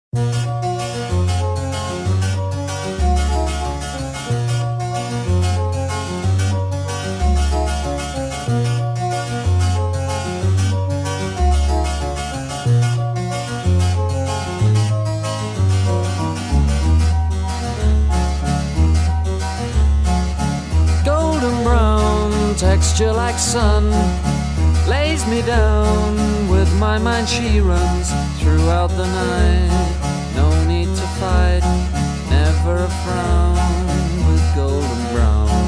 Texture like sun lays me down. With my mind she runs throughout the night. No need to fight, never a frown. With golden brown,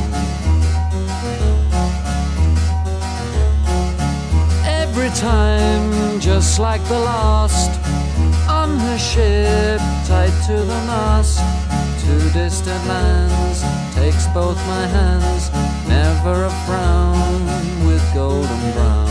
every time just like the last. On her ship tied to the mast, to distant lands takes both my hands. Never a frown with golden brown.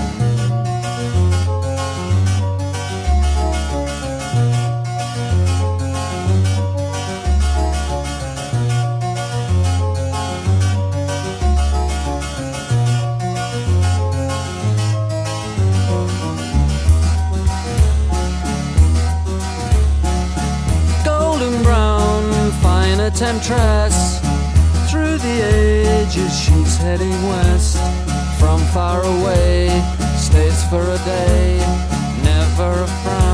Golden brown, fine a temptress. Through the ages she's heading west. From far away, stays for a day, never a frown.